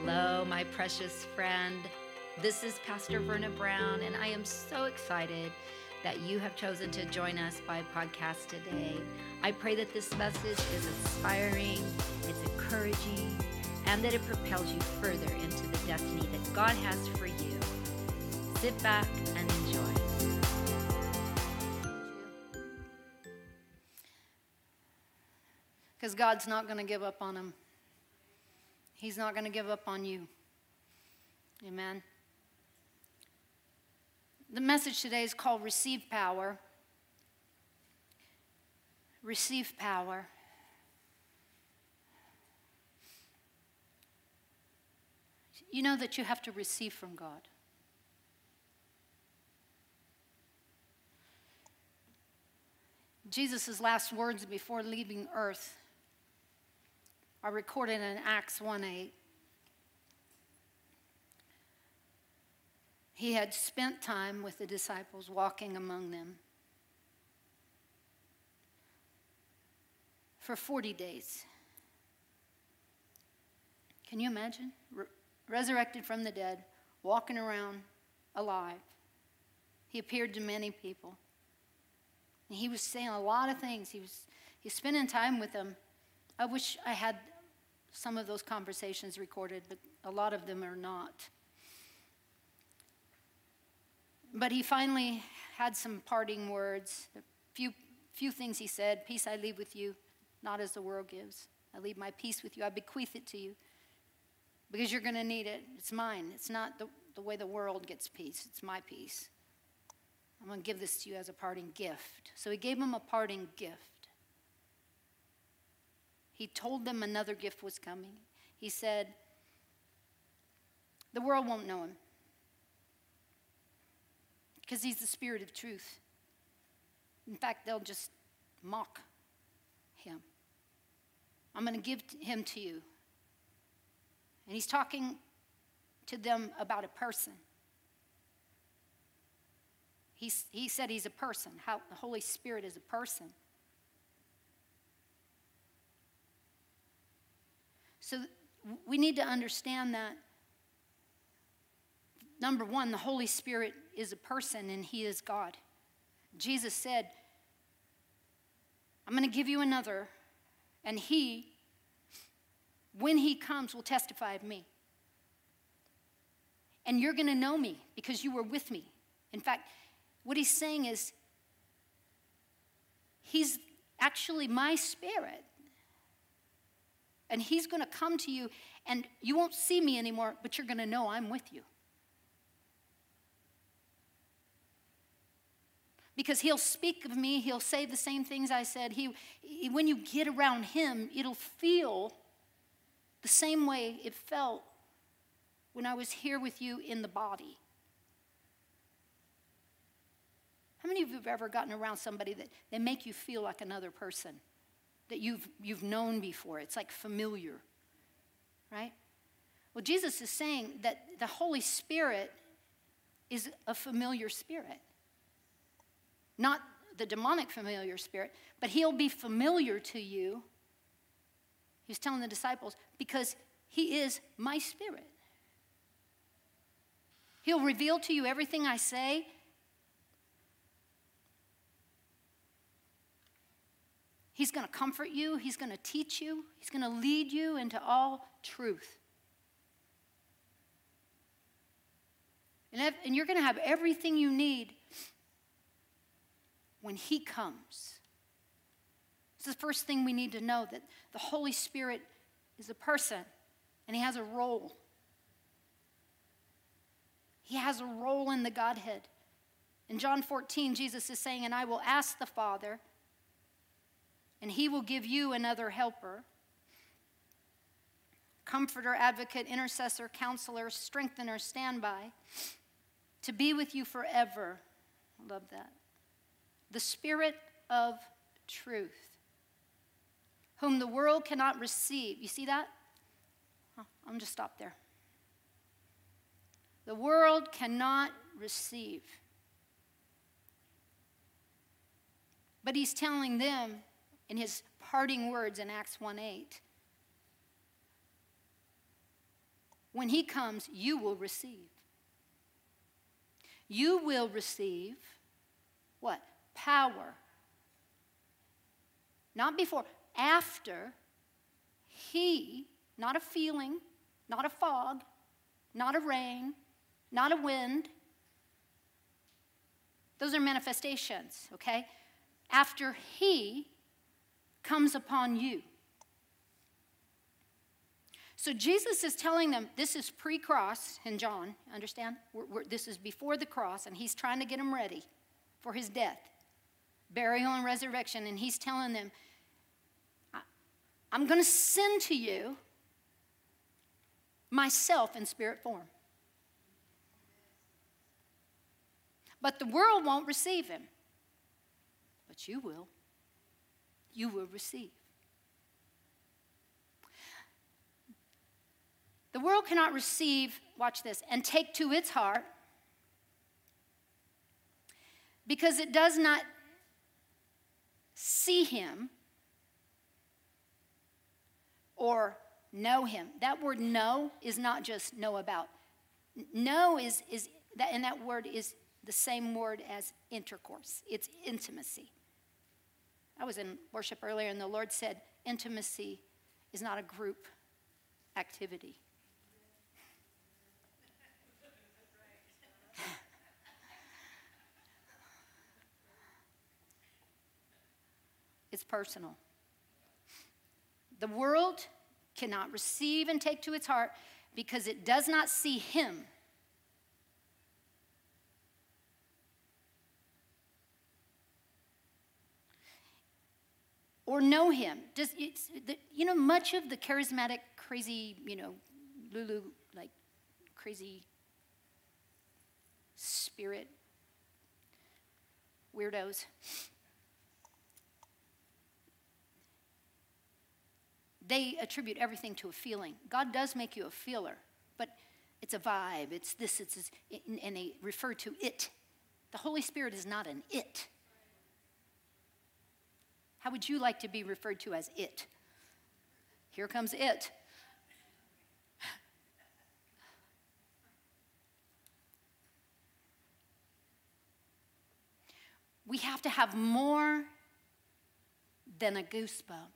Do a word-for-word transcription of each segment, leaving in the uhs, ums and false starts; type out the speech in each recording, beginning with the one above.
Hello, my precious friend. This is Pastor Verna Brown, and I am so excited that you have chosen to join us by podcast today. I pray that this message is inspiring, it's encouraging, and that it propels you further into the destiny that God has for you. Sit back and enjoy. Because God's not going to give up on him. He's not going to give up on you. Amen. The message today is called Receive Power. Receive power. You know that you have to receive from God. Jesus' last words before leaving earth are recorded in Acts one eight. He had spent time with the disciples, walking among them for forty days. Can you imagine? Re- resurrected from the dead, walking around alive. He appeared to many people. And he was saying a lot of things. He was, he was spending time with them. I wish I had some of those conversations recorded, but a lot of them are not. But he finally had some parting words. A few, few things he said. Peace I leave with you, not as the world gives. I leave my peace with you. I bequeath it to you because you're going to need it. It's mine. It's not the, the way the world gets peace. It's my peace. I'm going to give this to you as a parting gift. So he gave them a parting gift. He told them another gift was coming. He said, the world won't know him because he's the Spirit of truth. In fact, they'll just mock him. I'm going to give him to you. And he's talking to them about a person. He's, he said he's a person, how the Holy Spirit is a person. So we need to understand that, number one, the Holy Spirit is a person and he is God. Jesus said, I'm going to give you another, and he, when he comes, will testify of me. And you're going to know me because you were with me. In fact, what he's saying is, he's actually my Spirit. And he's going to come to you, and you won't see me anymore, but you're going to know I'm with you. Because he'll speak of me, he'll say the same things I said. He, he, when you get around him, it'll feel the same way it felt when I was here with you in the body. How many of you have ever gotten around somebody that they make you feel like another person that you've you've known before? It's like familiar, right? Well, Jesus is saying that the Holy Spirit is a familiar spirit. Not the demonic familiar spirit, but he'll be familiar to you. He's telling the disciples, because he is my Spirit. He'll reveal to you everything I say. He's going to comfort you. He's going to teach you. He's going to lead you into all truth. And, if, and you're going to have everything you need when he comes. It's the first thing we need to know, that the Holy Spirit is a person and he has a role. He has a role in the Godhead. In John fourteen, Jesus is saying, and I will ask the Father, and he will give you another helper, comforter, advocate, intercessor, counselor, strengthener, standby, to be with you forever. I love that. The Spirit of truth, whom the world cannot receive. You see that? Oh, I'm just stop there. The world cannot receive. But he's telling them in his parting words in Acts one eight, when he comes, you will receive. You will receive what? Power. Not before, after he, not a feeling, not a fog, not a rain, not a wind. Those are manifestations, okay? After he comes upon you. So Jesus is telling them, this is pre-cross in John, understand? We're, we're, this is before the cross, and he's trying to get them ready for his death, burial, and resurrection. And he's telling them, I'm going to send to you myself in spirit form. But the world won't receive him. But you will. You will receive. The world cannot receive, watch this, and take to its heart because it does not see him or know him. That word know is not just know about. Know is, is that, and that word is the same word as intercourse. It's intimacy. I was in worship earlier and the Lord said, intimacy is not a group activity. It's personal. The world cannot receive and take to its heart because it does not see him. Or know him. Does it's, the, you know, much of the charismatic, crazy, you know, Lulu, like crazy spirit weirdos. They attribute everything to a feeling. God does make you a feeler, but it's a vibe. It's this, it's this, and they refer to it. The Holy Spirit is not an it. How would you like to be referred to as it? Here comes it. We have to have more than a goosebump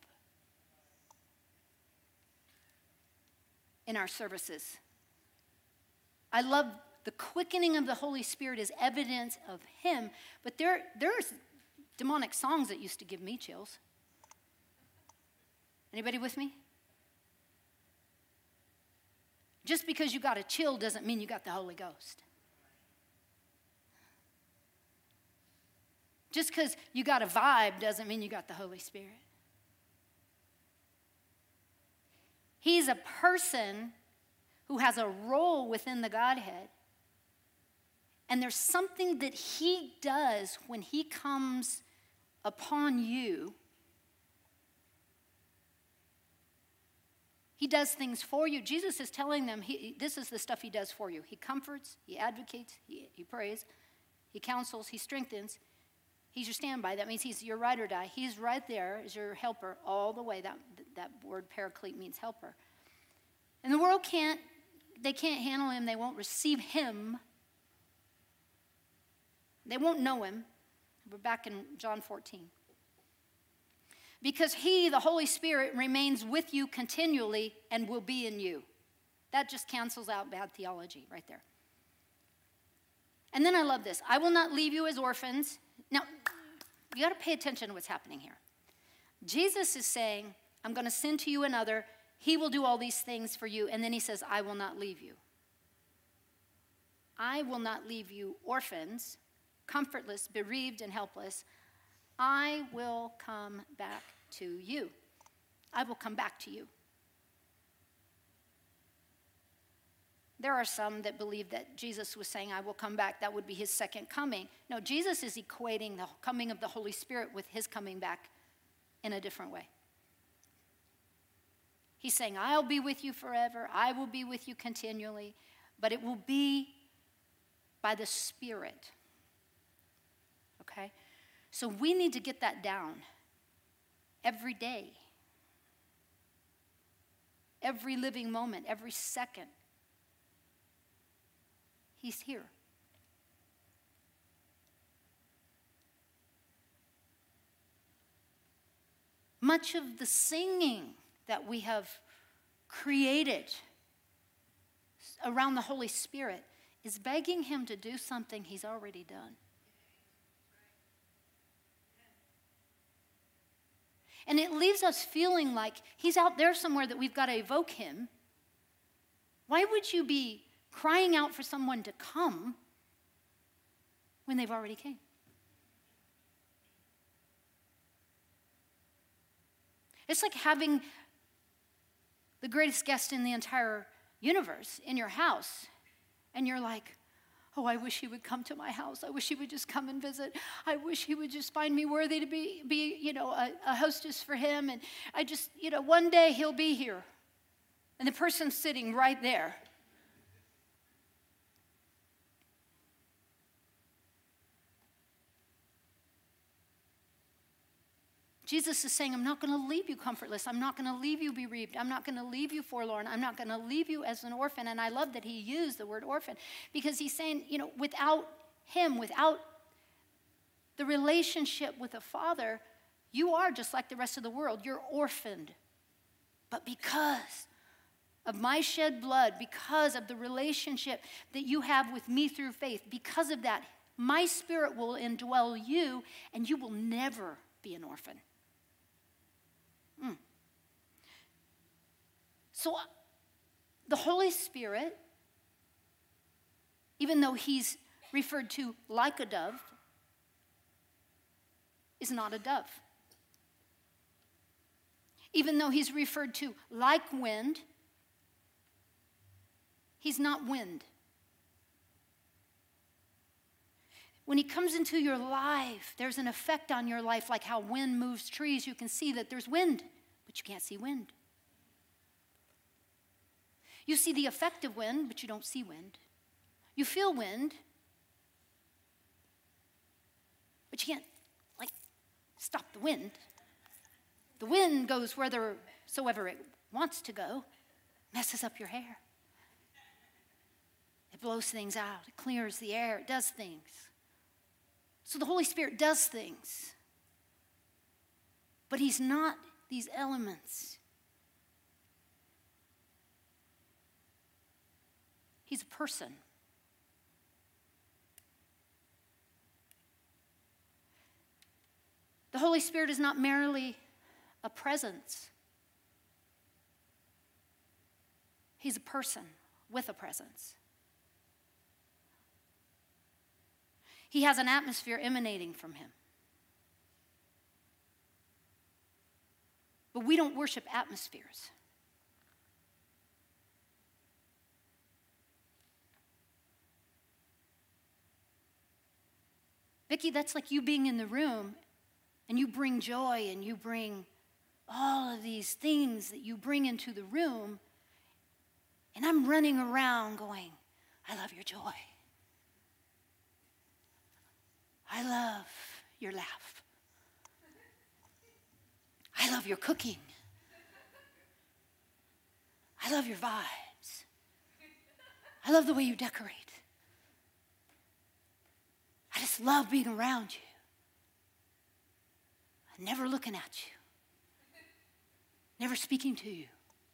in our services. I love the quickening of the Holy Spirit as evidence of him, but there, there's demonic songs that used to give me chills. Anybody with me? Just because you got a chill doesn't mean you got the Holy Ghost. Just because you got a vibe doesn't mean you got the Holy Spirit. He's a person who has a role within the Godhead. And there's something that he does when he comes upon you. He does things for you. Jesus is telling them, he, this is the stuff he does for you. He comforts, he advocates, he, he prays, he counsels, he strengthens. He's your standby. That means he's your ride or die. He's right there as your helper all the way. That, that word paraclete means helper. And the world can't, they can't handle him. They won't receive him. They won't know him. We're back in John fourteen. Because he, the Holy Spirit, remains with you continually and will be in you. That just cancels out bad theology right there. And then I love this. I will not leave you as orphans. Now, you got to pay attention to what's happening here. Jesus is saying, I'm going to send to you another. He will do all these things for you. And then he says, I will not leave you. I will not leave you orphans, comfortless, bereaved, and helpless. I will come back to you. I will come back to you. There are some that believe that Jesus was saying, I will come back. That would be his second coming. No, Jesus is equating the coming of the Holy Spirit with his coming back in a different way. He's saying, I'll be with you forever. I will be with you continually. But it will be by the Spirit. Okay? So we need to get that down every day. Every living moment, every second. He's here. Much of the singing that we have created around the Holy Spirit is begging him to do something he's already done. And it leaves us feeling like he's out there somewhere that we've got to evoke him. Why would you be crying out for someone to come when they've already came? It's like having the greatest guest in the entire universe in your house, and you're like, oh, I wish he would come to my house. I wish he would just come and visit. I wish he would just find me worthy to be, be you know, a, a hostess for him. And I just, you know, one day he'll be here. And the person's sitting right there. Jesus is saying, I'm not going to leave you comfortless. I'm not going to leave you bereaved. I'm not going to leave you forlorn. I'm not going to leave you as an orphan. And I love that he used the word orphan because he's saying, you know, without him, without the relationship with a father, you are just like the rest of the world. You're orphaned. But because of my shed blood, because of the relationship that you have with me through faith, because of that, my Spirit will indwell you and you will never be an orphan. Mm. So the Holy Spirit, even though he's referred to like a dove, is not a dove. Even though he's referred to like wind, he's not wind. When he comes into your life, there's an effect on your life like how wind moves trees. You can see that there's wind, but you can't see wind. You see the effect of wind, but you don't see wind. You feel wind, but you can't, like, stop the wind. The wind goes whithersoever it wants to go, messes up your hair. It blows things out. It clears the air. It does things. So the Holy Spirit does things. But he's not these elements. He's a person. The Holy Spirit is not merely a presence. He's a person with a presence. He has an atmosphere emanating from him. But we don't worship atmospheres. Vicki, that's like you being in the room and you bring joy and you bring all of these things that you bring into the room, and I'm running around going, I love your joy. I love your laugh. I love your cooking. I love your vibes. I love the way you decorate. I just love being around you. I'm never looking at you. Never speaking to you.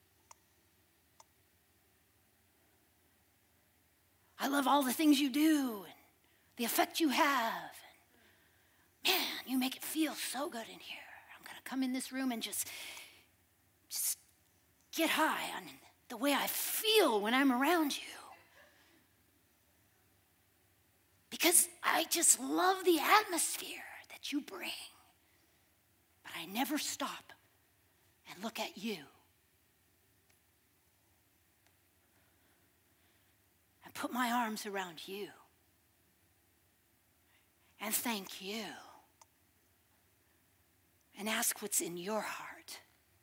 I love all the things you do and the effect you have. Man, you make it feel so good in here. I'm going to come in this room and just, just get high on the way I feel when I'm around you. Because I just love the atmosphere that you bring. But I never stop and look at you. And put my arms around you. And thank you. And ask what's in your heart.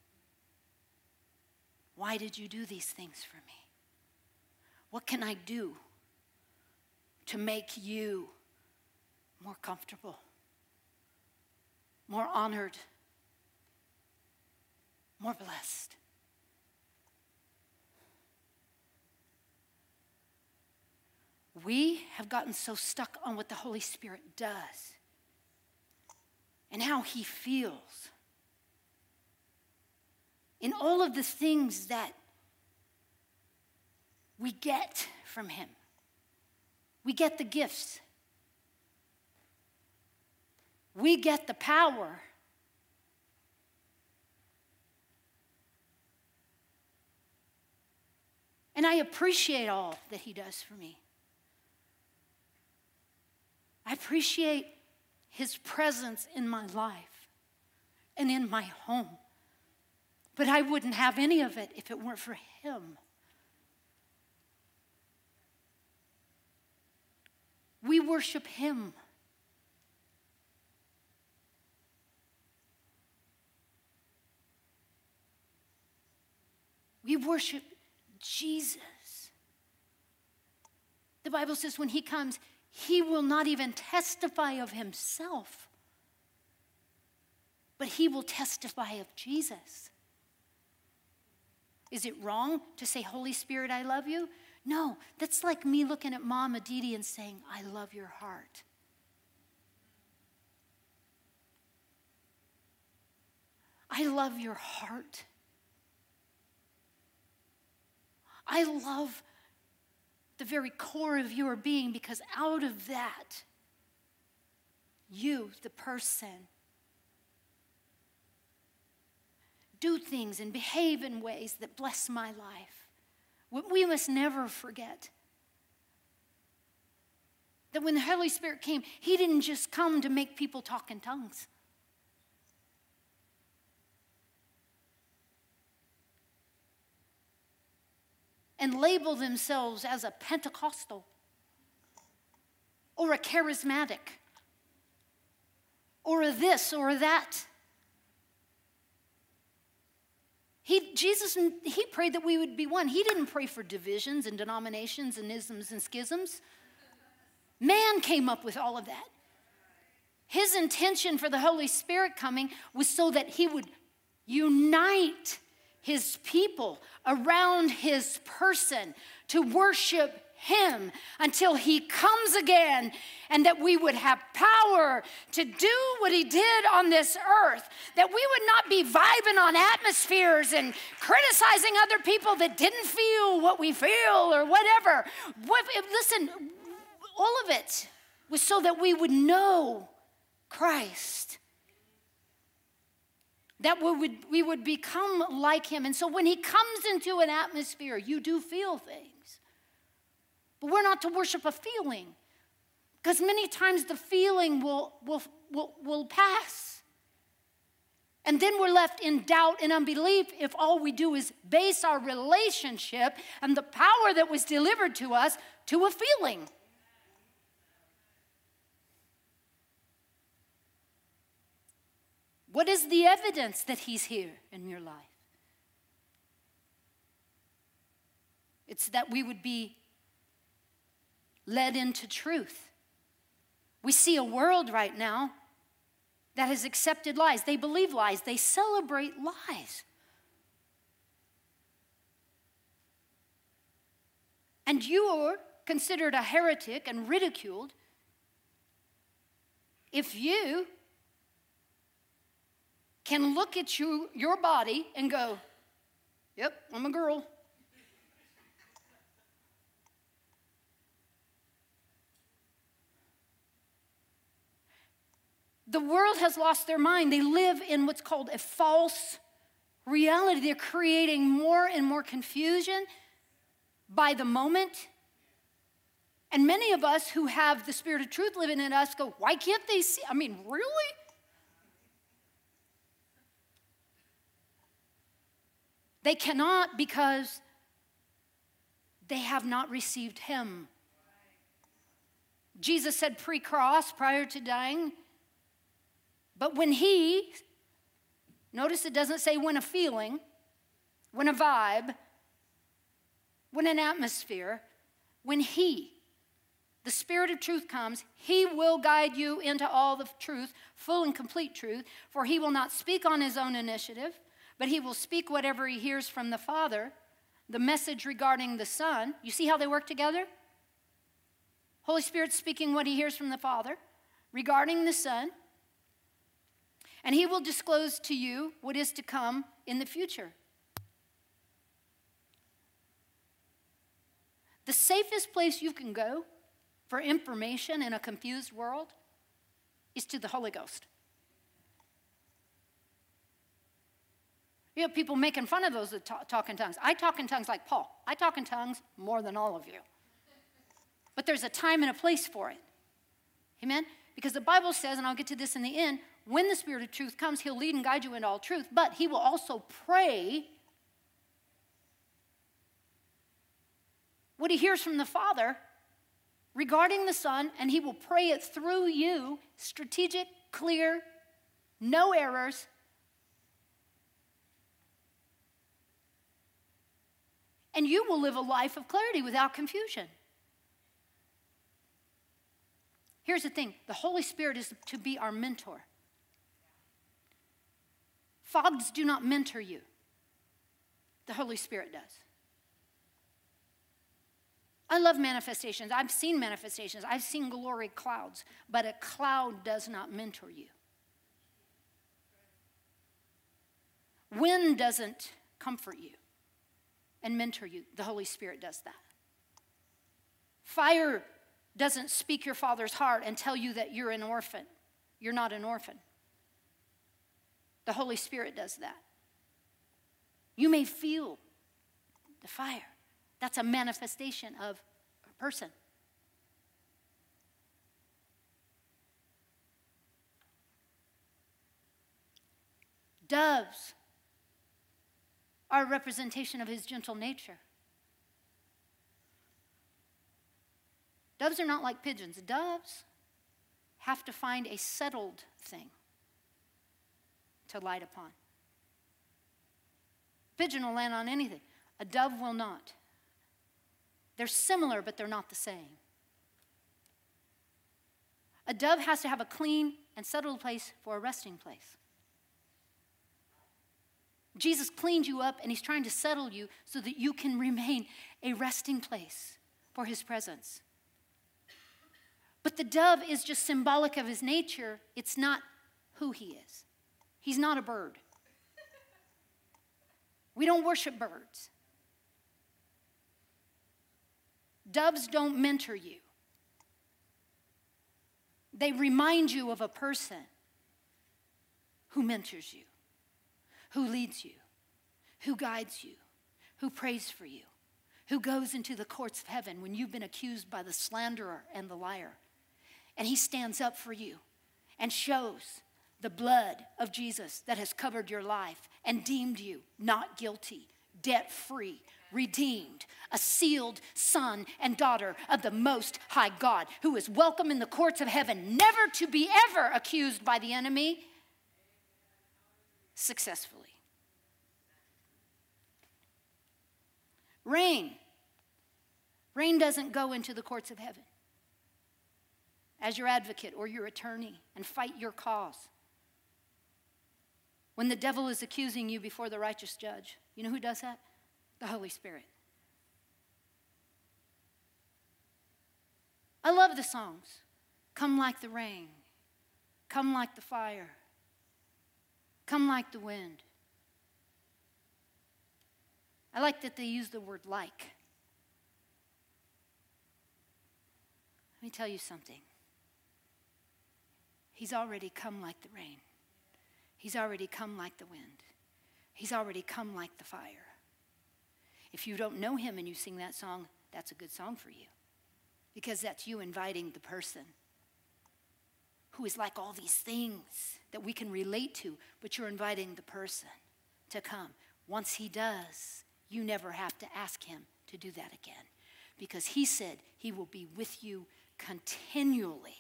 Why did you do these things for me? What can I do to make you more comfortable, more honored, more blessed? We have gotten so stuck on what the Holy Spirit does and how he feels. In all of the things that we get from him. We get the gifts. We get the power. And I appreciate all that he does for me. I appreciate his presence in my life and in my home. But I wouldn't have any of it if it weren't for him. We worship him. We worship Jesus. The Bible says when he comes, he will not even testify of himself, but he will testify of Jesus. Is it wrong to say, Holy Spirit, I love you? No, that's like me looking at Mom Aditi and saying, I love your heart. I love your heart. I love the very core of your being, because out of that, you, the person, do things and behave in ways that bless my life. We must never forget that when the Holy Spirit came, he didn't just come to make people talk in tongues. And label themselves as a Pentecostal or a charismatic or a this or a that. He, Jesus, he prayed that we would be one. He didn't pray for divisions and denominations and isms and schisms. Man came up with all of that. His intention for the Holy Spirit coming was so that he would unite his people around his person to worship him until he comes again, and that we would have power to do what he did on this earth, that we would not be vibing on atmospheres and criticizing other people that didn't feel what we feel or whatever. What, listen, all of it was so that we would know Christ, that we would, we would become like him. And so when he comes into an atmosphere, you do feel things. But we're not to worship a feeling, because many times the feeling will, will, will, will pass. And then we're left in doubt and unbelief if all we do is base our relationship and the power that was delivered to us to a feeling. What is the evidence that he's here in your life? It's that we would be led into truth. We see a world right now that has accepted lies. They believe lies. They celebrate lies. And you are considered a heretic and ridiculed if you can look at you, your body and go, yep, I'm a girl. The world has lost their mind. They live in what's called a false reality. They're creating more and more confusion by the moment. And many of us who have the Spirit of truth living in us go, why can't they see? I mean, really? They cannot, because they have not received him. Jesus said pre-cross, prior to dying, but when he, notice it doesn't say when a feeling, when a vibe, when an atmosphere, when he, the Spirit of truth comes, he will guide you into all the truth, full and complete truth, for he will not speak on his own initiative, but he will speak whatever he hears from the Father, the message regarding the Son. You see how they work together? Holy Spirit's speaking what he hears from the Father regarding the Son, and he will disclose to you what is to come in the future. The safest place you can go for information in a confused world is to the Holy Ghost. You have people making fun of those that talk, talk in tongues. I talk in tongues like Paul. I talk in tongues more than all of you. But there's a time and a place for it. Amen? Because the Bible says, and I'll get to this in the end, when the Spirit of truth comes, he'll lead and guide you into all truth, but he will also pray what he hears from the Father regarding the Son, and he will pray it through you, strategic, clear, no errors. And you will live a life of clarity without confusion. Here's the thing, the Holy Spirit is to be our mentor. Fogs do not mentor you. The Holy Spirit does. I love manifestations. I've seen manifestations. I've seen glory clouds, but a cloud does not mentor you. Wind doesn't comfort you and mentor you. The Holy Spirit does that. Fire doesn't speak your Father's heart and tell you that you're an orphan. You're not an orphan. The Holy Spirit does that. You may feel the fire. That's a manifestation of a person. Doves are a representation of his gentle nature. Doves are not like pigeons. Doves have to find a settled thing to light upon. Pigeon will land on anything. A dove will not. They're similar, but they're not the same. A dove has to have a clean and settled place for a resting place. Jesus cleaned you up, and he's trying to settle you so that you can remain a resting place for his presence. But the dove is just symbolic of his nature. It's not who he is. He's not a bird. We don't worship birds. Doves don't mentor you. They remind you of a person who mentors you, who leads you, who guides you, who prays for you, who goes into the courts of heaven when you've been accused by the slanderer and the liar. And he stands up for you and shows the blood of Jesus that has covered your life and deemed you not guilty, debt-free, redeemed, a sealed son and daughter of the Most High God, who is welcome in the courts of heaven, never to be ever accused by the enemy, successfully. Rain. Rain doesn't go into the courts of heaven as your advocate or your attorney and fight your cause. When the devil is accusing you before the righteous judge, you know who does that? The Holy Spirit. I love the songs. Come like the rain. Come like the fire. Come like the wind. I like that they use the word like. Let me tell you something. He's already come like the rain. He's already come like the wind. He's already come like the fire. If you don't know him and you sing that song, that's a good song for you. Because that's you inviting the person who is like all these things that we can relate to, but you're inviting the person to come. Once he does, you never have to ask him to do that again. Because he said he will be with you continually,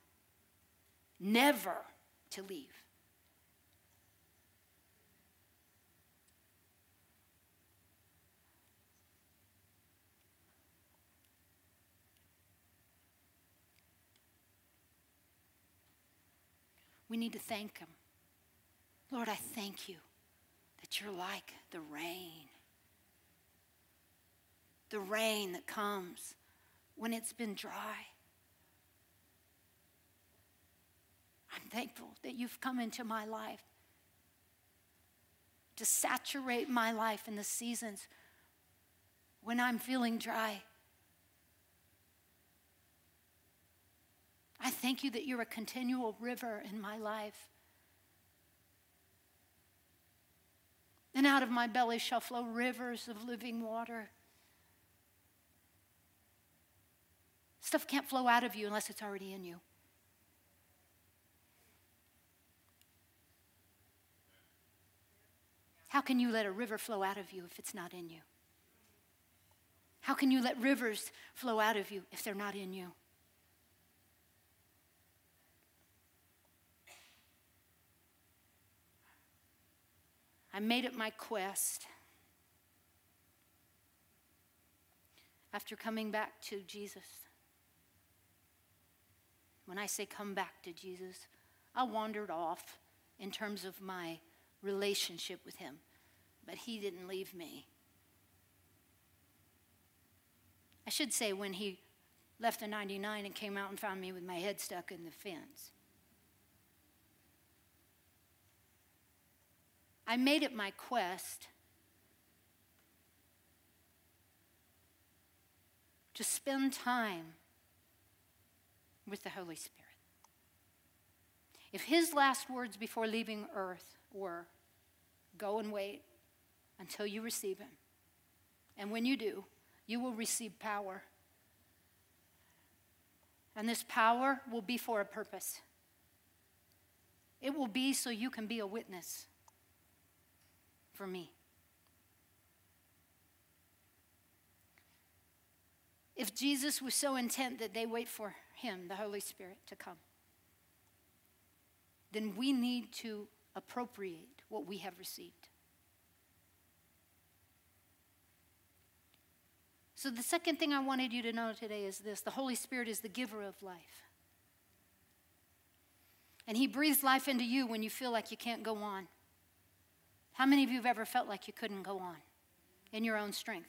never to leave. We need to thank him. Lord, I thank you that you're like the rain. The rain that comes when it's been dry. I'm thankful that you've come into my life to saturate my life in the seasons when I'm feeling dry. I thank you that you're a continual river in my life. And out of my belly shall flow rivers of living water. Stuff can't flow out of you unless it's already in you. How can you let a river flow out of you if it's not in you? How can you let rivers flow out of you if they're not in you? I made it my quest, after coming back to Jesus. When I say come back to Jesus, I wandered off in terms of my relationship with him, but he didn't leave me. I should say when he left the ninety-nine and came out and found me with my head stuck in the fence. I made it my quest to spend time with the Holy Spirit. If his last words before leaving earth were, go and wait until you receive him, and when you do, you will receive power. And this power will be for a purpose. It will be so you can be a witness for me. If Jesus was so intent that they wait for him, the Holy Spirit, to come, then we need to appropriate what we have received. So the second thing I wanted you to know today is this: the Holy Spirit is the giver of life. And he breathes life into you when you feel like you can't go on. How many of you have ever felt like you couldn't go on in your own strength?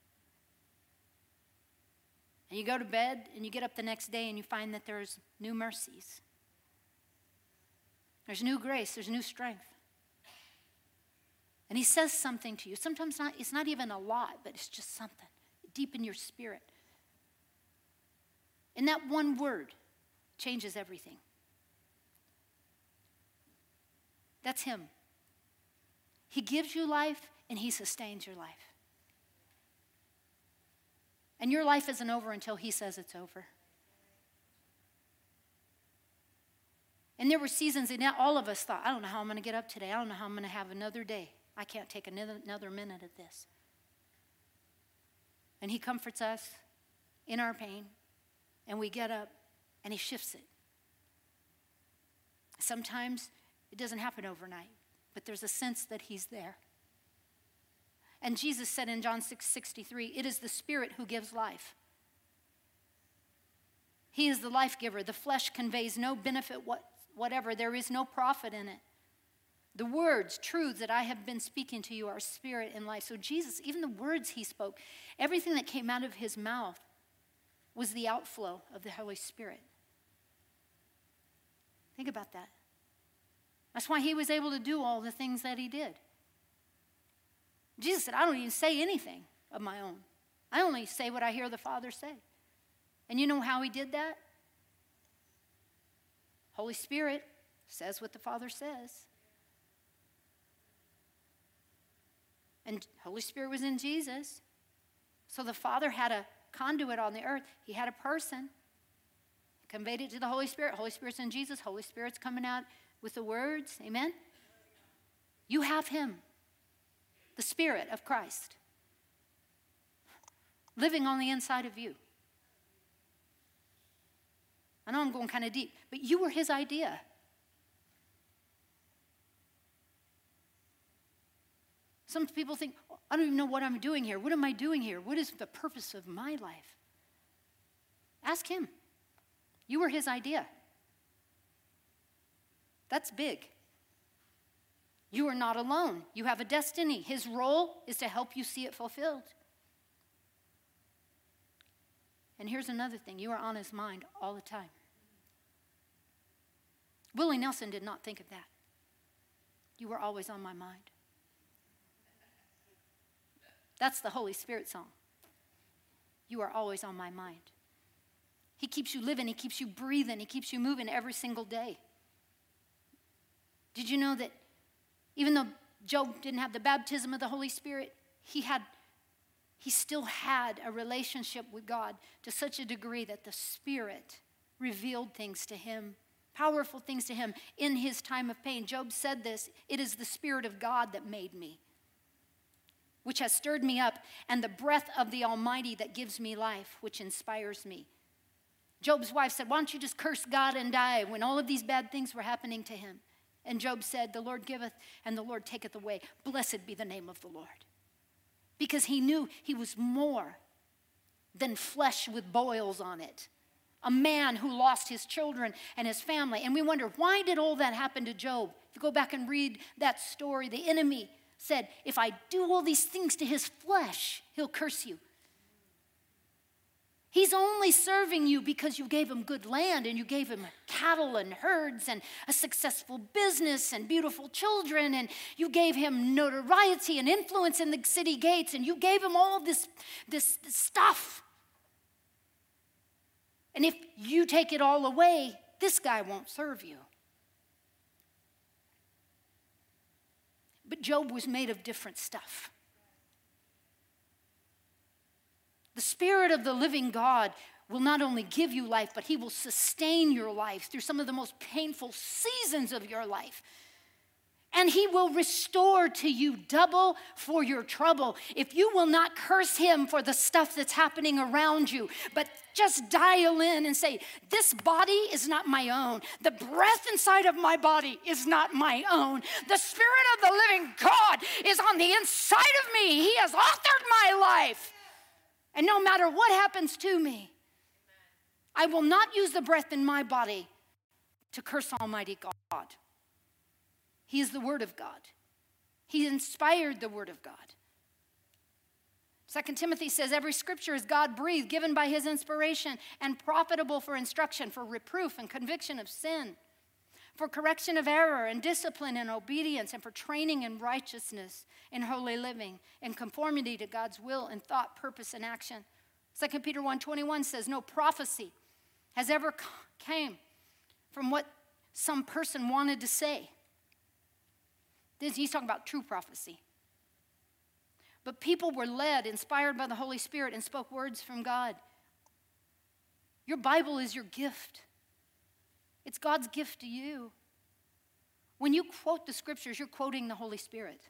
And you go to bed and you get up the next day and you find that there's new mercies. There's new grace, there's new strength. And he says something to you. Sometimes not, it's not even a lot, but it's just something deep in your spirit. And that one word changes everything. That's him. He gives you life and he sustains your life. And your life isn't over until he says it's over. And there were seasons that all of us thought, I don't know how I'm going to get up today. I don't know how I'm going to have another day. I can't take another, another minute of this. And he comforts us in our pain. And we get up and he shifts it. Sometimes it doesn't happen overnight, but there's a sense that he's there. And Jesus said in John six sixty-three, it is the Spirit who gives life. He is the life giver. The flesh conveys no benefit what, whatever. There is no profit in it. The words, truths that I have been speaking to you are spirit and life. So Jesus, even the words he spoke, everything that came out of his mouth was the outflow of the Holy Spirit. Think about that. That's why he was able to do all the things that he did. Jesus said, I don't even say anything of my own. I only say what I hear the Father say. And you know how he did that? Holy Spirit says what the Father says. And Holy Spirit was in Jesus. So the Father had a conduit on the earth. He had a person. He conveyed it to the Holy Spirit. Holy Spirit's in Jesus. Holy Spirit's coming out with the words. Amen? You have him. The Spirit of Christ living on the inside of you. I know I'm going kind of deep, but you were his idea. Some people think, I don't even know what I'm doing here. What am I doing here? What is the purpose of my life? Ask him. You were his idea. That's big. You are not alone. You have a destiny. His role is to help you see it fulfilled. And here's another thing. You are on his mind all the time. Willie Nelson did not think of that. You were always on my mind. That's the Holy Spirit song. You are always on my mind. He keeps you living. He keeps you breathing. He keeps you moving every single day. Did you know that even though Job didn't have the baptism of the Holy Spirit, he had, he still had a relationship with God to such a degree that the Spirit revealed things to him, powerful things to him in his time of pain. Job said this, "It is the Spirit of God that made me, which has stirred me up, and the breath of the Almighty that gives me life, which inspires me." Job's wife said, "Why don't you just curse God and die?" when all of these bad things were happening to him. And Job said, "The Lord giveth and the Lord taketh away. Blessed be the name of the Lord." Because he knew he was more than flesh with boils on it. A man who lost his children and his family. And we wonder, why did all that happen to Job? If you go back and read that story, the enemy said, if I do all these things to his flesh, he'll curse you. He's only serving you because you gave him good land and you gave him cattle and herds and a successful business and beautiful children, and you gave him notoriety and influence in the city gates, and you gave him all this, this, this stuff. And if you take it all away, this guy won't serve you. But Job was made of different stuff. The Spirit of the living God will not only give you life, but he will sustain your life through some of the most painful seasons of your life. And he will restore to you double for your trouble. If you will not curse him for the stuff that's happening around you, but just dial in and say, this body is not my own. The breath inside of my body is not my own. The Spirit of the living God is on the inside of me. He has authored my life. And no matter what happens to me, I will not use the breath in my body to curse Almighty God. He is the Word of God. He inspired the Word of God. Second Timothy says, every scripture is God-breathed, given by his inspiration, and profitable for instruction, for reproof and conviction of sin, for correction of error and discipline and obedience, and for training in righteousness, in holy living, in conformity to God's will in thought, purpose, and action. Second Peter one twenty-one says, no prophecy has ever came from what some person wanted to say. This, he's talking about true prophecy. But people were led, inspired by the Holy Spirit, and spoke words from God. Your Bible is your gift. It's God's gift to you. When you quote the scriptures, you're quoting the Holy Spirit.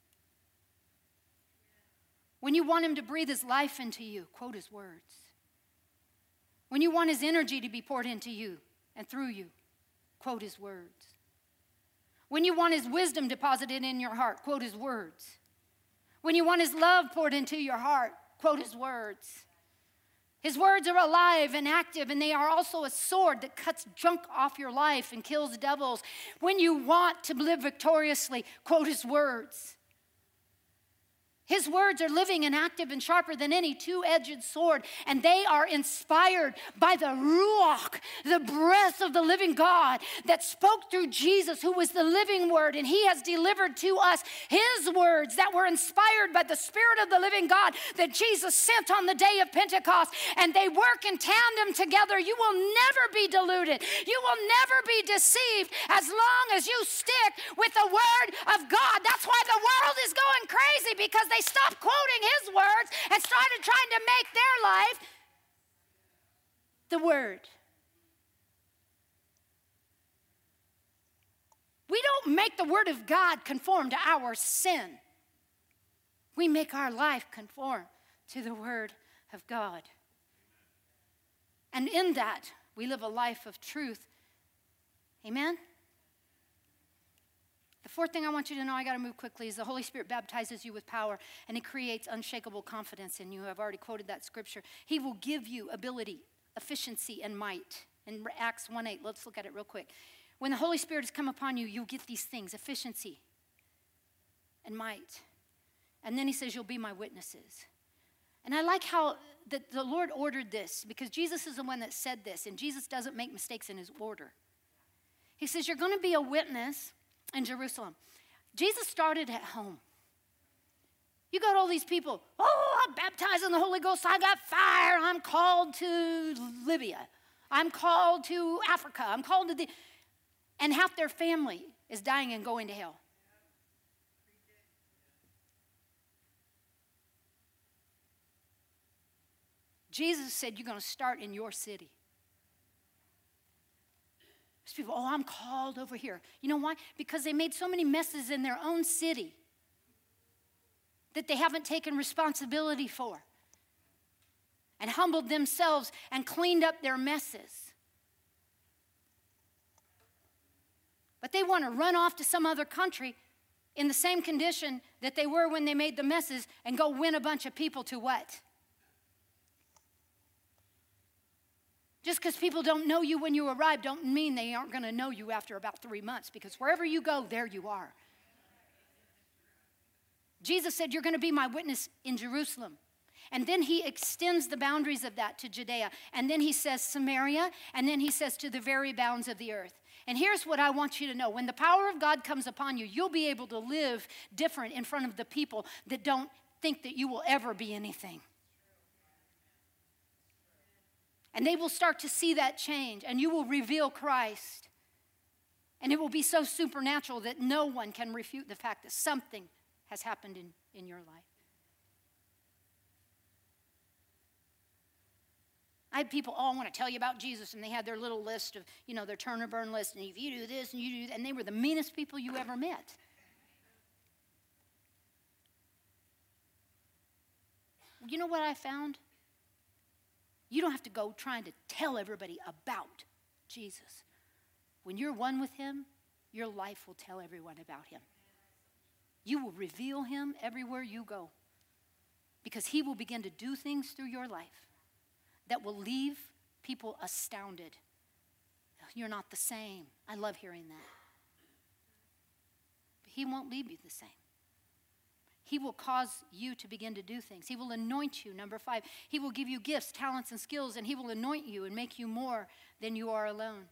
When you want him to breathe his life into you, quote his words. When you want his energy to be poured into you and through you, quote his words. When you want his wisdom deposited in your heart, quote his words. When you want his love poured into your heart, quote his words. His words are alive and active, and they are also a sword that cuts junk off your life and kills devils. When you want to live victoriously, quote his words. His words are living and active and sharper than any two-edged sword, and they are inspired by the Ruach, the breath of the living God that spoke through Jesus, who was the living word, and he has delivered to us his words that were inspired by the Spirit of the living God that Jesus sent on the day of Pentecost, and they work in tandem together. You will never be deluded. You will never be deceived as long as you stick with the word of God. That's why the world is going crazy, because they They stopped quoting his words and started trying to make their life the word. We don't make the word of God conform to our sin. We make our life conform to the word of God. And in that, we live a life of truth. Amen? The fourth thing I want you to know, I got to move quickly, is the Holy Spirit baptizes you with power, and he creates unshakable confidence in you. I've already quoted that scripture. He will give you ability, efficiency, and might. In Acts one eight, let's look at it real quick. When the Holy Spirit has come upon you, you'll get these things, efficiency and might. And then he says, you'll be my witnesses. And I like how the, the Lord ordered this, because Jesus is the one that said this, and Jesus doesn't make mistakes in his order. He says, you're going to be a witness in Jerusalem. Jesus started at home. You got all these people, oh, I'm baptized in the Holy Ghost. I got fire. I'm called to Libya. I'm called to Africa. I'm called to the... And half their family is dying and going to hell. Jesus said, you're going to start in your city. There's people, oh, I'm called over here. You know why? Because they made so many messes in their own city that they haven't taken responsibility for and humbled themselves and cleaned up their messes. But they want to run off to some other country in the same condition that they were when they made the messes and go win a bunch of people to what? Just because people don't know you when you arrive don't mean they aren't going to know you after about three months, because wherever you go, there you are. Jesus said, you're going to be my witness in Jerusalem. And then he extends the boundaries of that to Judea. And then he says Samaria, and then he says to the very bounds of the earth. And here's what I want you to know. When the power of God comes upon you, you'll be able to live different in front of the people that don't think that you will ever be anything. And they will start to see that change, and you will reveal Christ. And it will be so supernatural that no one can refute the fact that something has happened in, in your life. I had people, oh, I want to tell you about Jesus, and they had their little list of, you know, their turn or burn list, and if you do this and you do that, and they were the meanest people you ever met. You know what I found? You don't have to go trying to tell everybody about Jesus. When you're one with him, your life will tell everyone about him. You will reveal him everywhere you go, because he will begin to do things through your life that will leave people astounded. You're not the same. I love hearing that. But he won't leave you the same. He will cause you to begin to do things. He will anoint you, number five. He will give you gifts, talents, and skills, and he will anoint you and make you more than you are alone.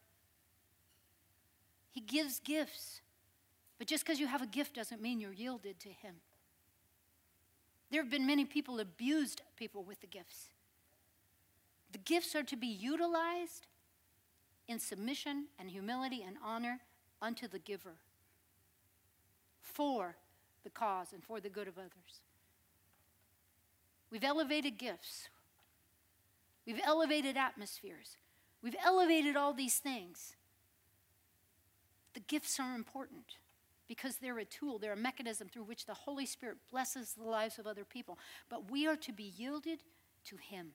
He gives gifts. But just because you have a gift doesn't mean you're yielded to him. There have been many people abused people with the gifts. The gifts are to be utilized in submission and humility and honor unto the giver for the cause and for the good of others. We've elevated gifts. We've elevated atmospheres. We've elevated all these things. The gifts are important because they're a tool, they're a mechanism through which the Holy Spirit blesses the lives of other people. But we are to be yielded to him.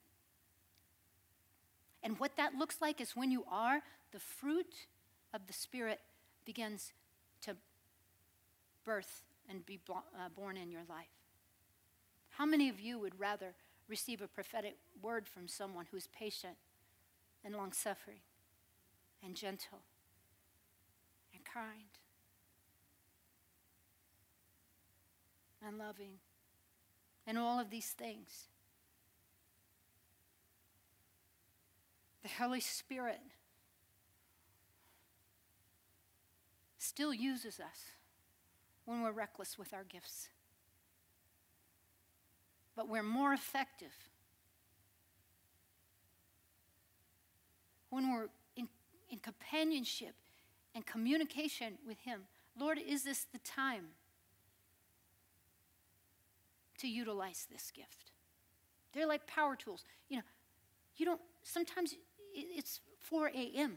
And what that looks like is when you are, the fruit of the Spirit begins to birth and be uh, born in your life. How many of you would rather receive a prophetic word from someone who's patient and long-suffering and gentle and kind and loving and all of these things? The Holy Spirit still uses us when we're reckless with our gifts. But we're more effective when we're in, in companionship and communication with him. Lord, is this the time to utilize this gift? They're like power tools. You know, you don't, sometimes it's four a.m.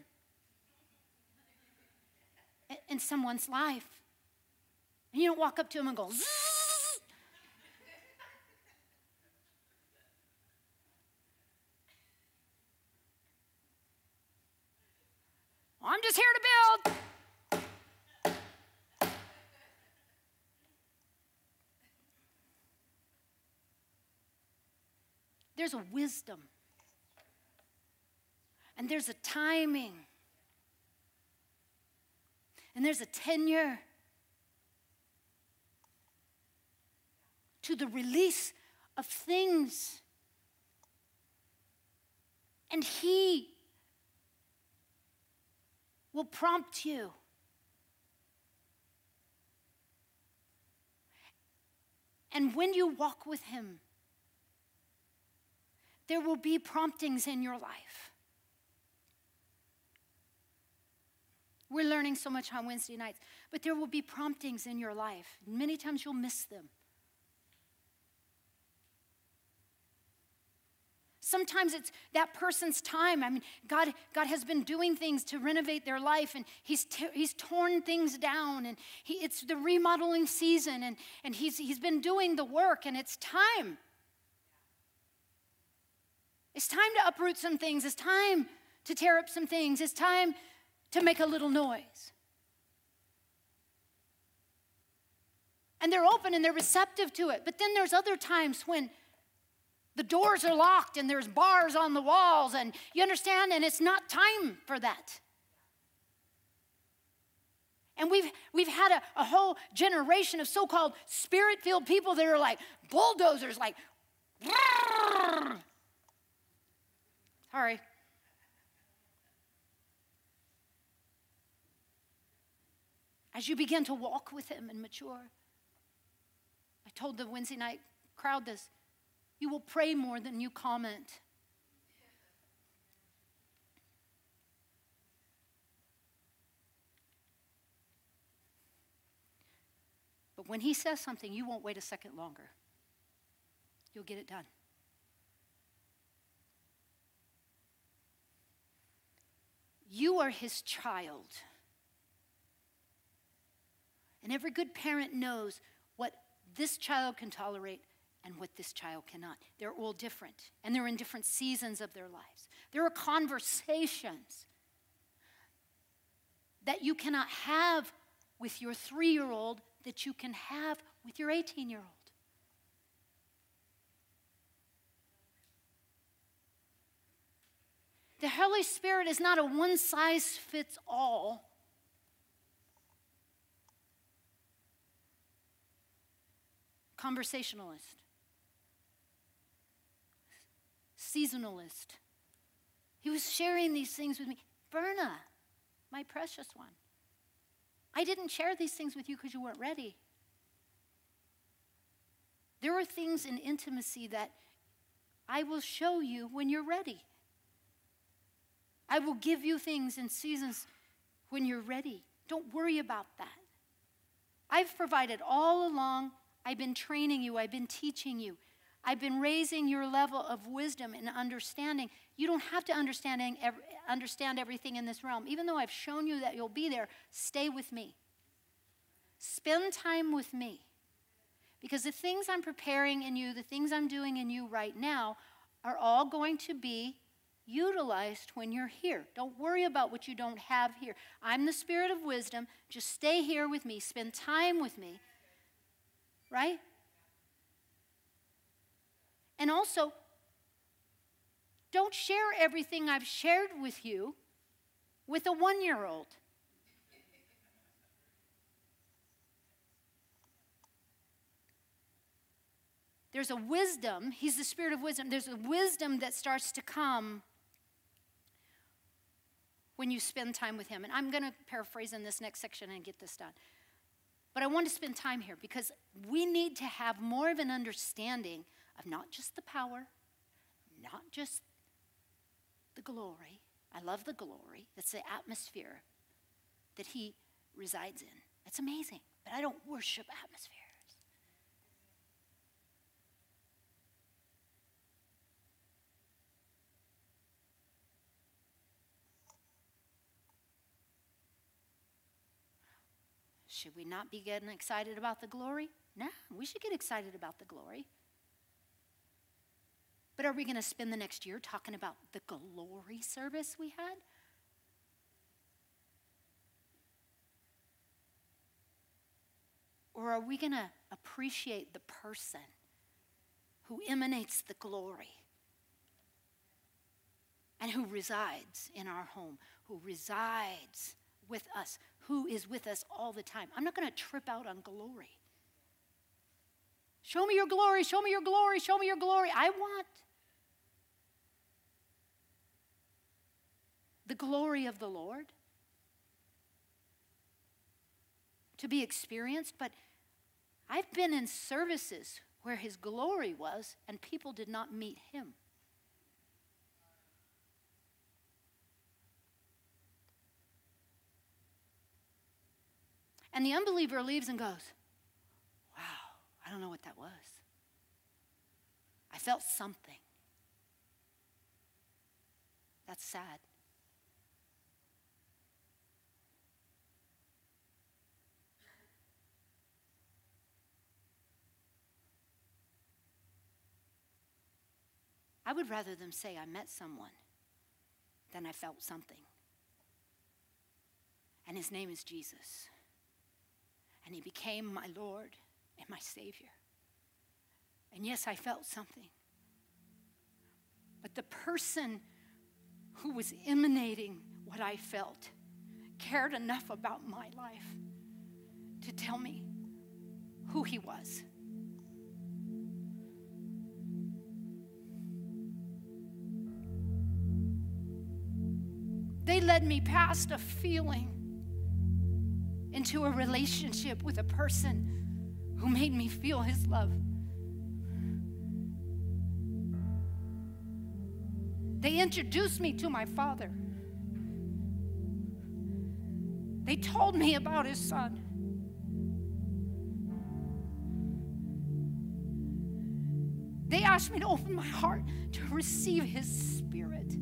in someone's life. And you don't walk up to them and go, zzz. Well, I'm just here to build. There's a wisdom. And there's a timing. And there's a tenure to the release of things. And he will prompt you. And when you walk with him, there will be promptings in your life. We're learning so much on Wednesday nights, but there will be promptings in your life. Many times you'll miss them. Sometimes it's that person's time. I mean, God, God has been doing things to renovate their life, and he's, t- he's torn things down, and he, it's the remodeling season, and, and he's, he's been doing the work, and it's time. It's time to uproot some things. It's time to tear up some things. It's time to make a little noise. And they're open and they're receptive to it. But then there's other times when the doors are locked and there's bars on the walls, and you understand, and it's not time for that. And we've we've had a, a whole generation of so-called spirit-filled people that are like bulldozers, like, sorry. As you begin to walk with him and mature, I told the Wednesday night crowd this, you will pray more than you comment. But when he says something, you won't wait a second longer. You'll get it done. You are his child. And every good parent knows what this child can tolerate and what this child cannot. They're all different, and they're in different seasons of their lives. There are conversations that you cannot have with your three-year-old that you can have with your eighteen-year-old. The Holy Spirit is not a one-size-fits-all. Conversationalist, seasonalist. He was sharing these things with me. Verna, my precious one, I didn't share these things with you because you weren't ready. There are things in intimacy that I will show you when you're ready. I will give you things in seasons when you're ready. Don't worry about that. I've provided all along. I've been training you. I've been teaching you. I've been raising your level of wisdom and understanding. You don't have to understand, understand everything in this realm. Even though I've shown you that you'll be there, stay with me. Spend time with me. Because the things I'm preparing in you, the things I'm doing in you right now, are all going to be utilized when you're here. Don't worry about what you don't have here. I'm the Spirit of wisdom. Just stay here with me. Spend time with me. Right? And also, don't share everything I've shared with you with a one-year-old. There's a wisdom, he's the Spirit of wisdom. There's a wisdom that starts to come when you spend time with him. And I'm going to paraphrase in this next section and get this done. But I want to spend time here because we need to have more of an understanding of not just the power, not just the glory. I love the glory. That's the atmosphere that he resides in. That's amazing. But I don't worship atmospheres. Should we not be getting excited about the glory? No, we should get excited about the glory. But are we going to spend the next year talking about the glory service we had? Or are we going to appreciate the person who emanates the glory and who resides in our home, who resides with us, who is with us all the time? I'm not going to trip out on glory. Show me your glory, show me your glory, show me your glory. I want the glory of the Lord. to be experienced, but I've been in services where his glory was and people did not meet him. And the unbeliever leaves and goes, wow, I don't know what that was. I felt something. That's sad. I would rather them say I met someone than I felt something. And his name is Jesus. And he became my Lord and my Savior. And yes, I felt something. But the person who was emanating what I felt cared enough about my life to tell me who he was. They led me past a feeling into a relationship with a person who made me feel his love. They introduced me to my Father. They told me about his Son. They asked me to open my heart to receive his Spirit.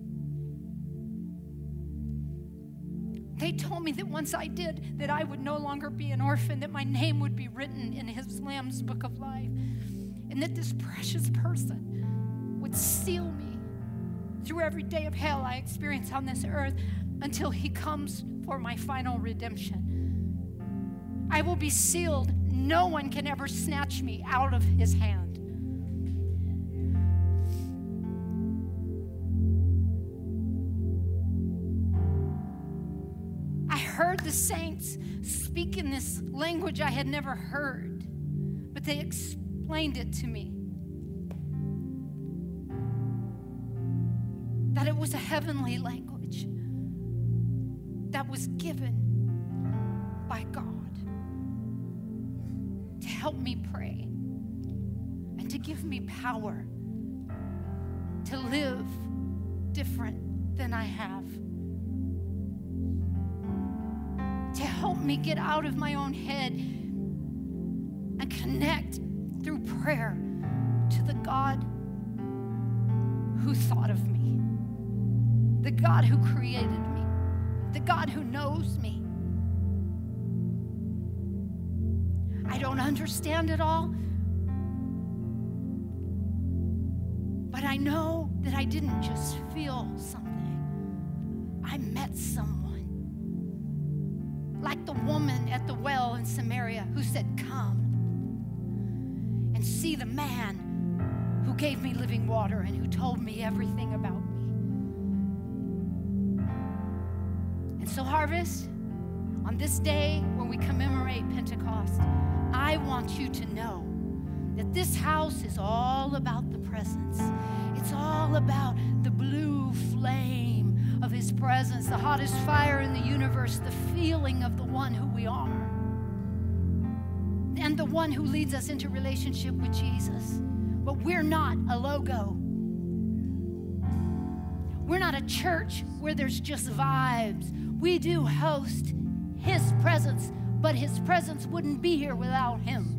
They told me that once I did, that I would no longer be an orphan, that my name would be written in his Lamb's book of life, and that this precious person would seal me through every day of hell I experience on this earth until he comes for my final redemption. I will be sealed. No one can ever snatch me out of his hand. Heard the saints speak in this language I had never heard, but they explained it to me. That it was a heavenly language that was given by God to help me pray and to give me power to live different than I have. To help me get out of my own head and connect through prayer to the God who thought of me, the God who created me, the God who knows me. I don't understand it all, but I know that I didn't just feel something. I met someone. Like the woman at the well in Samaria who said, come and see the man who gave me living water and who told me everything about me. And so, Harvest, on this day when we commemorate Pentecost, I want you to know that this house is all about the presence. It's all about the blue flame of his presence, the hottest fire in the universe, the feeling of the one who we are, and the one who leads us into relationship with Jesus. But we're not a logo. We're not a church where there's just vibes. We do host his presence, but his presence wouldn't be here without him.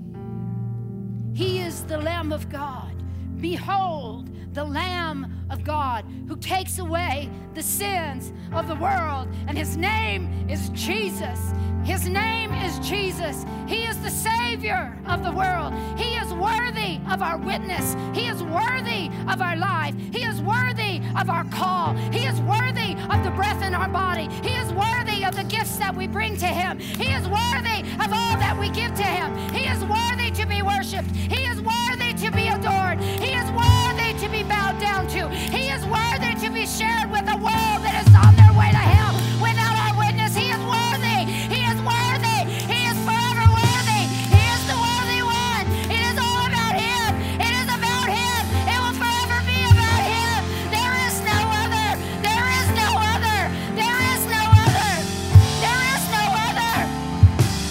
He is the Lamb of God. Behold, the Lamb of God who takes away the sins of the world. And his name is Jesus. His name is Jesus. He is the Savior of the world. He is worthy of our witness. He is worthy of our life. He is worthy of our call. He is worthy of the breath in our body. He is worthy of the gifts that we bring to him. He is worthy of all that we give to him. He is worthy to be worshiped. He is worthy to be adored. He is worthy to be bowed down to. He is worthy to be shared with a world that is on their way to hell without our witness. He is worthy. He is worthy. He is forever worthy. He is the worthy one. It is all about him. It is about him. It will forever be about him. There is no other. There is no other. There is no other. There is no other.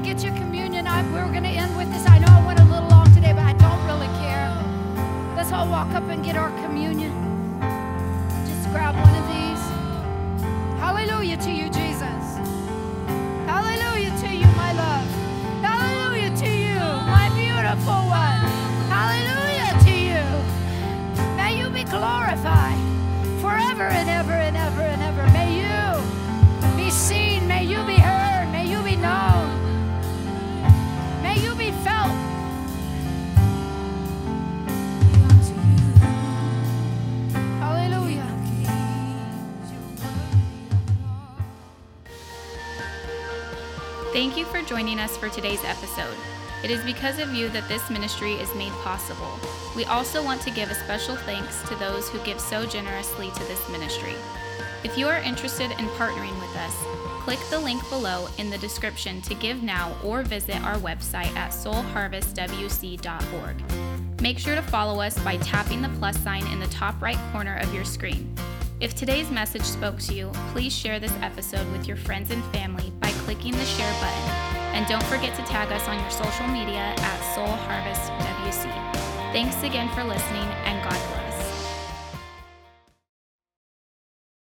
would get your communion. I, we're going to end with this. I know I went a little long today, but I don't really care. Let's all walk up and get our communion. Just grab one of these. Hallelujah to you, Jesus. Hallelujah to you, my love. Hallelujah to you, my beautiful one. Hallelujah to you. May you be glorified forever and ever and ever and ever. May you be seen. May you be heard. May you be known. May you be felt. Hallelujah. Thank you for joining us for today's episode. It is because of you that this ministry is made possible. We also want to give a special thanks to those who give so generously to this ministry. If you are interested in partnering with us, click the link below in the description to give now or visit our website at soul harvest w c dot org. Make sure to follow us by tapping the plus sign in the top right corner of your screen. If today's message spoke to you, please share this episode with your friends and family by clicking the share button. And don't forget to tag us on your social media at Soul Harvest W C. Thanks again for listening, and God bless.